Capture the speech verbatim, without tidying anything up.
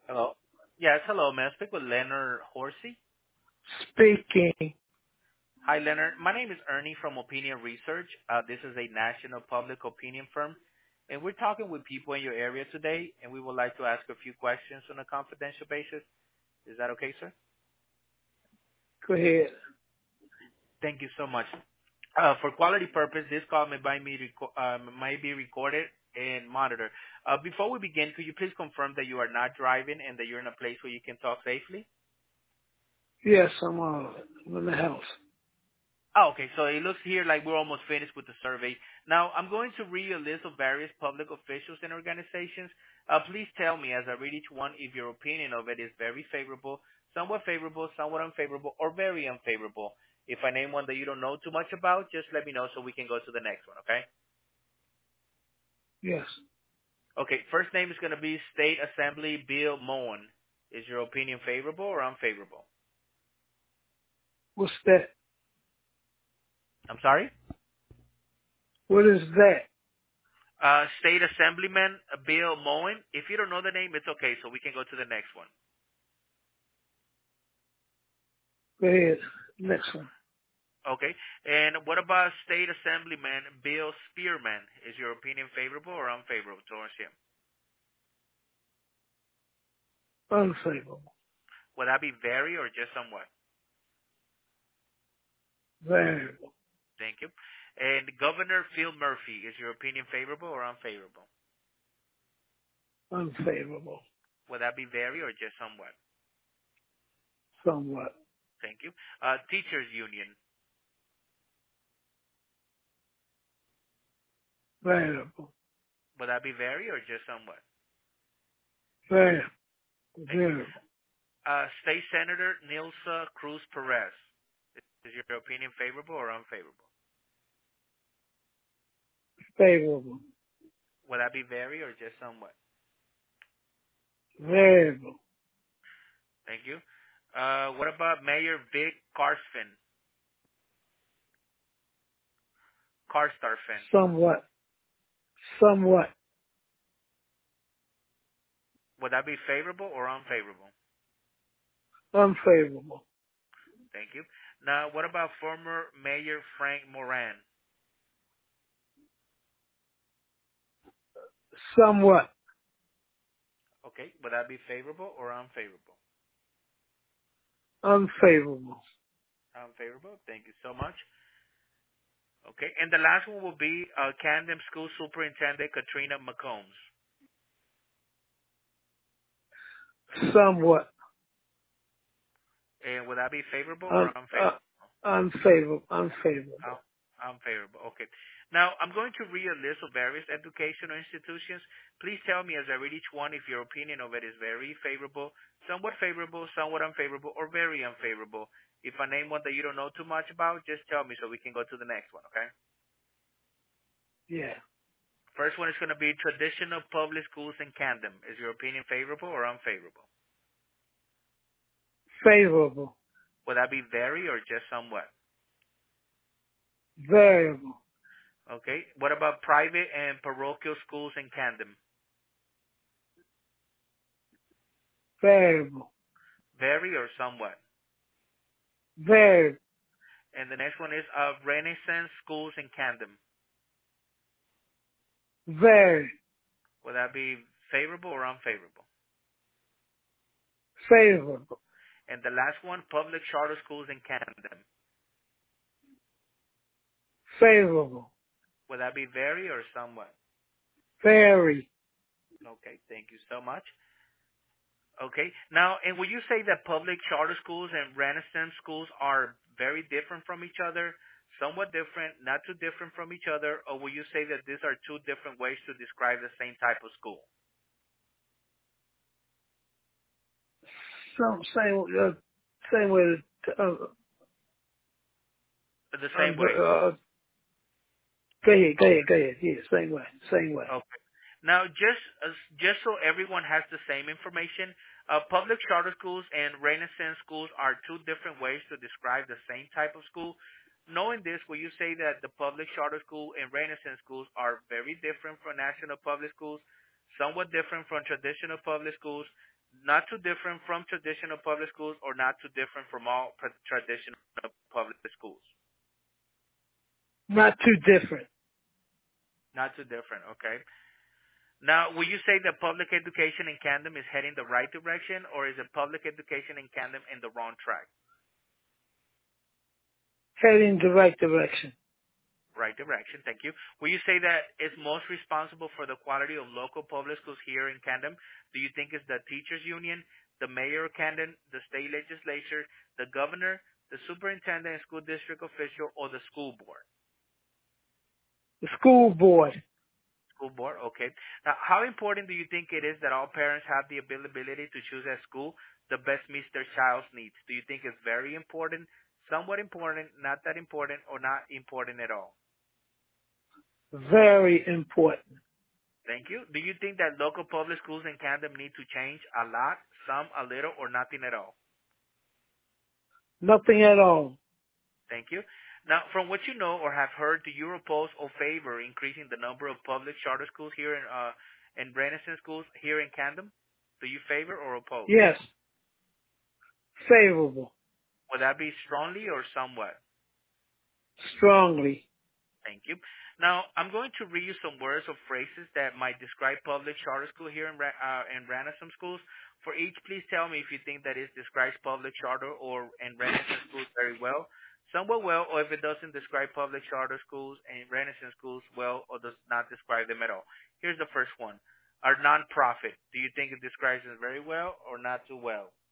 Hello. Yes, hello. May I speak with Leonard Horsey? Speaking. Hi, Leonard. My name is Ernie from Opinion Research. Uh, this is a national public opinion firm, and we're talking with people in your area today, and we would like to ask a few questions on a confidential basis. Is that okay, sir? Go ahead. Thank you so much. Uh, for quality purpose, this call may, by me reco- um, might be recorded and monitored. Uh, before we begin, could you please confirm that you are not driving and that you're in a place where you can talk safely? Yes, I'm uh, I'm in the house. Oh, okay. So it looks here like we're almost finished with the survey. Now, I'm going to read a list of various public officials and organizations. Uh, please tell me as I read each one if your opinion of it is very favorable, somewhat favorable, somewhat unfavorable, or very unfavorable. If I name one that you don't know too much about, just let me know so we can go to the next one, okay? Yes. Okay, first name is going to be State Assembly Bill Moen. Is your opinion favorable or unfavorable? What's that? I'm sorry? What is that? Uh, State Assemblyman uh, Bill Moen. If you don't know the name, it's okay, so we can go to the next one. Go ahead. Next one. Okay. And what about State Assemblyman Bill Spearman? Is your opinion favorable or unfavorable towards him? Unfavorable. Would that be very or just somewhat? Variable. Thank you. And Governor Phil Murphy, is your opinion favorable or unfavorable? Unfavorable. Would that be very or just somewhat? Somewhat. Thank you. Uh, Teachers Union, Variable. would that be very or just somewhat? Variable. Thank you. Variable. Uh, State Senator Nilsa Cruz Perez, is your opinion favorable or unfavorable? Favorable. Would that be very or just somewhat? Variable. Thank you. Uh, what about Mayor Vic Carsfin? Carstarfin. Somewhat. Somewhat. Would that be favorable or unfavorable? Unfavorable. Thank you. Now, what about former Mayor Frank Moran? Somewhat. Okay. Would that be favorable or unfavorable? Unfavorable. Unfavorable. Thank you so much. Okay. And the last one will be uh, Camden School Superintendent Katrina McCombs. Somewhat. And would that be favorable or Un, uh, unfavorable? unfavorable. Oh, Unfavorable. unfavorable. Okay. Now, I'm going to read a list of various educational institutions. Please tell me as I read each one if your opinion of it is very favorable, somewhat favorable, somewhat unfavorable, or very unfavorable. If I name one that you don't know too much about, just tell me so we can go to the next one, okay? Yeah. First one is going to be traditional public schools in Camden. Is your opinion favorable or unfavorable? Favorable. Would that be very or just somewhat? Variable. Okay. What about private and parochial schools in Camden? Variable. Very or somewhat? Variable. And the next one is uh, Renaissance Schools in Camden. Very Would that be favorable or unfavorable? favorable. And the last one, Public Charter Schools in Camden. Favorable. Would that be very or somewhat? Very. Okay, thank you so much. Okay, now, and would you say that public charter schools and Renaissance schools are very different from each other, somewhat different, not too different from each other, or will you say that these are two different ways to describe the same type of school? Some same uh, same way. To, uh, The uh, same way. uh, go ahead. Go ahead. Go ahead. Yeah. Same way. Same way. Okay. Now, just as, just so everyone has the same information, uh, public charter schools and Renaissance schools are two different ways to describe the same type of school. Knowing this, will you say that the public charter school and Renaissance schools are very different from national public schools, somewhat different from traditional public schools, Not too different from traditional public schools or not too different from all pr- traditional public schools? Not too different. Not too different, okay. Now, will you say that public education in Camden is heading the right direction, or is it public education in Camden in the wrong track? Heading the right direction. Right direction, thank you. Will you say that is most responsible for the quality of local public schools here in Camden? Do you think it's the teachers union, the mayor of Camden, the state legislature, the governor, the superintendent and school district official, or the school board? The school board. School board, okay. Now, how important do you think it is that all parents have the availability to choose at school the best meets their child's needs? Do you think it's very important, somewhat important, not that important, or not important at all? Very important. Thank you. Do you think that local public schools in Camden need to change a lot, some, a little, or nothing at all? Nothing at all. Thank you. Now, from what you know or have heard, do you oppose or favor increasing the number of public charter schools here in uh, in Renison schools here in Camden? Do you favor or oppose? Yes. Favorable. Would that be strongly or somewhat? Strongly. Thank you. Now, I'm going to read you some words or phrases that might describe public charter school here in, Ra- uh, in Renison schools. For each, please tell me if you think that it describes public charter or in Renison schools very well, somewhat well, or if it doesn't describe public charter schools and Renison schools well or does not describe them at all. Here's the first one. Our nonprofit. Do you think it describes it very well or not too well?